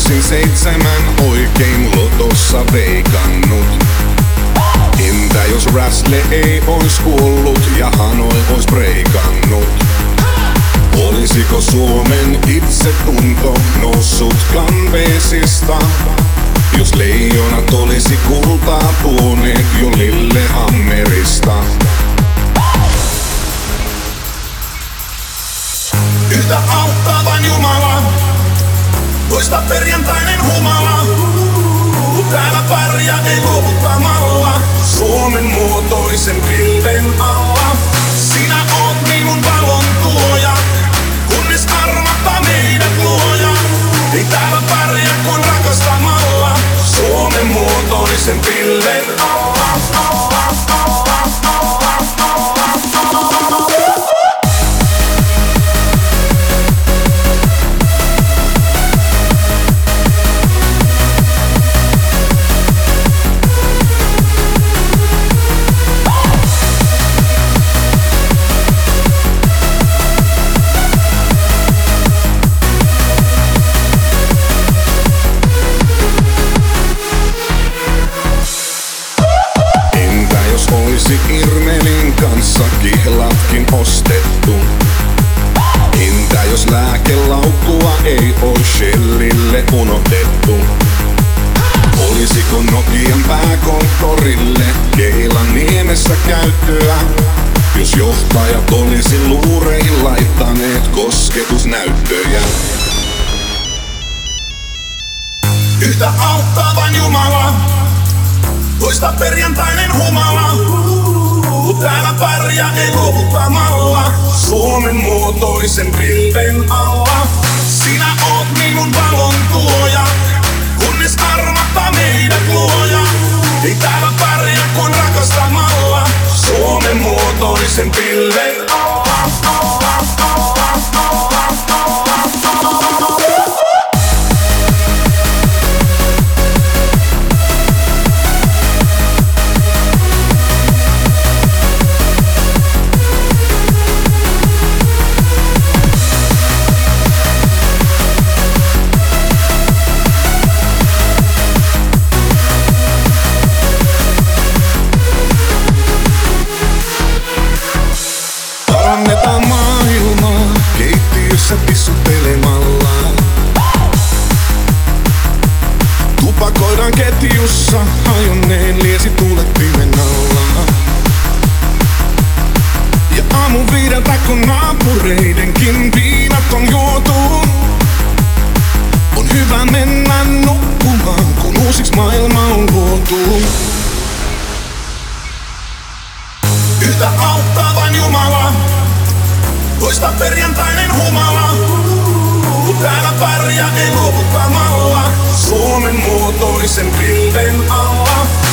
olisin 7 oikein lotossa veikannut. Entä jos Räsle ei ois kuollut ja Hanoi ois breikannut? Olisiko Suomen itsetunto noussut kanveesista, jos leijonat olisi kultaa tuoneet jo Lillehammerista? Yhtä auttaa vain Jumala, toista perjantainen humala. Täällä pärjää ei luovuttamalla, Suomen muotoisen pilven alla. Sinä oot minun valon tuoja, kunnes armahtaa meidät luoja. Ei täällä pärjää kuin rakastamalla, Suomen muotoisen pilven alla. Olisi Irmelin kanssa kihlatkin ostettu. Entä jos lääkelaukkua ei ois Shellille unohdettu? Olisiko Nokian pääkonttorille Keilaniemessä käyttöä, jos johtajat olisi luureihin laittaneet kosketusnäyttöjä? Yhtä auttaa vain Jumala, toista perjantainen humala. Täällä pärjää ei luovuttamalla, Suomen muotoisen pilven alla. Sinä oot minun valon tuoja, kunnes armahtaa meidät luoja. Ei täällä pärjää kuin rakastamalla, Suomen muotoisen pilven alla. Parannetaan maailmaa keittiössä pissuttelemalla. Tupakoidaan ketjussa hajonneen liesituulettimen alla. Ja aamu 5, kun naapureidenkin viinat on juotu, on hyvä mennä nukkumaan, kun uusiks maailma on luotu. Yhtä auttaa vain Jumala, toista perjantainen humala. Täällä pärjää ei luovuttamalla, Suomen muotoisen pilven alla.